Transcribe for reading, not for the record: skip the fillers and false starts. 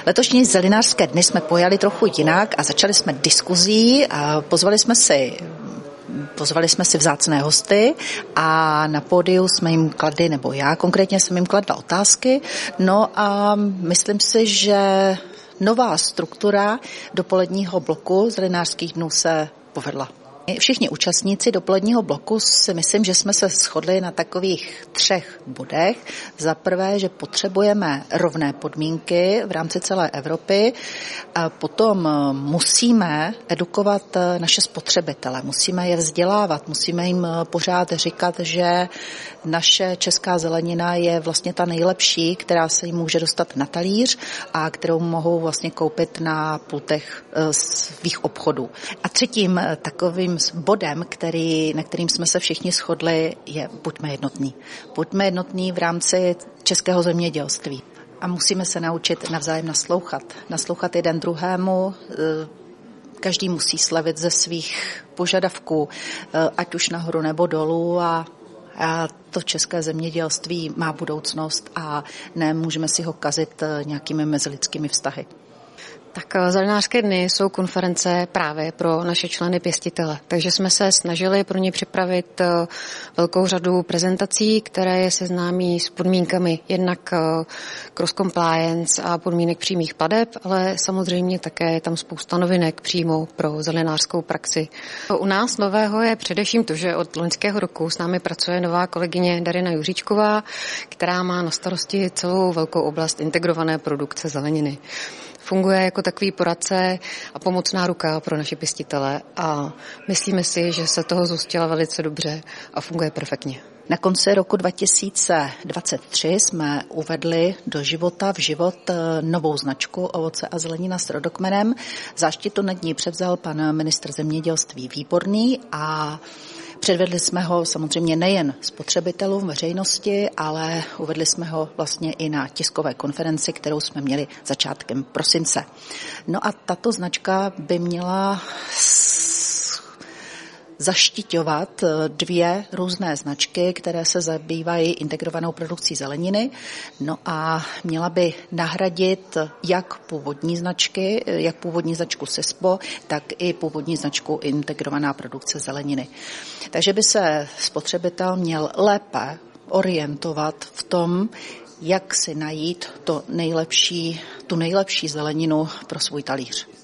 Letošní zelinářské dny jsme pojali trochu jinak a začali jsme diskuzí a pozvali jsme si vzácné hosty a na pódiu jsme jim kladli, nebo já konkrétně jsem jim kladla otázky. No a myslím si, že nová struktura dopoledního bloku zelinářských dnů se povedla. Všichni účastníci dopoledního bloku si myslím, že jsme se shodli na takových 3 bodech. Za prvé, že potřebujeme rovné podmínky v rámci celé Evropy. A potom musíme edukovat naše spotřebitele, musíme je vzdělávat, musíme jim pořád říkat, že naše česká zelenina je vlastně ta nejlepší, která se jim může dostat na talíř a kterou mohou vlastně koupit na pultech svých obchodů. A třetím takovým bodem, na kterým jsme se všichni shodli, je buďme jednotní. Buďme jednotní v rámci českého zemědělství. A musíme se naučit navzájem naslouchat jeden druhému. Každý musí slevit ze svých požadavků, ať už nahoru nebo dolů a to české zemědělství má budoucnost a nemůžeme si ho kazit nějakými mezilidskými vztahy. Tak zelenářské dny jsou konference právě pro naše členy pěstitele, takže jsme se snažili pro ně připravit velkou řadu prezentací, které je seznámí s podmínkami jednak cross compliance a podmínek přímých plateb, ale samozřejmě také je tam spousta novinek přímo pro zelenářskou praxi. U nás nového je především to, že od loňského roku s námi pracuje nová kolegyně Darina Juříčková, která má na starosti celou velkou oblast integrované produkce zeleniny. Funguje jako takový poradce a pomocná ruka pro naše pěstitele a myslíme si, že se toho zhostila velice dobře a funguje perfektně. Na konci roku 2023 jsme uvedli do života novou značku ovoce a zelenina s rodokmenem. Záštitu nad ní převzal pan ministr zemědělství Výborný a předvedli jsme ho samozřejmě nejen spotřebitelům, veřejnosti, ale uvedli jsme ho vlastně i na tiskové konferenci, kterou jsme měli začátkem prosince. No a tato značka by měla zaštiťovat 2 různé značky, které se zabývají integrovanou produkcí zeleniny. No a měla by nahradit jak původní značku SESPO, tak i původní značku integrovaná produkce zeleniny. Takže by se spotřebitel měl lépe orientovat v tom, jak si najít tu nejlepší zeleninu pro svůj talíř.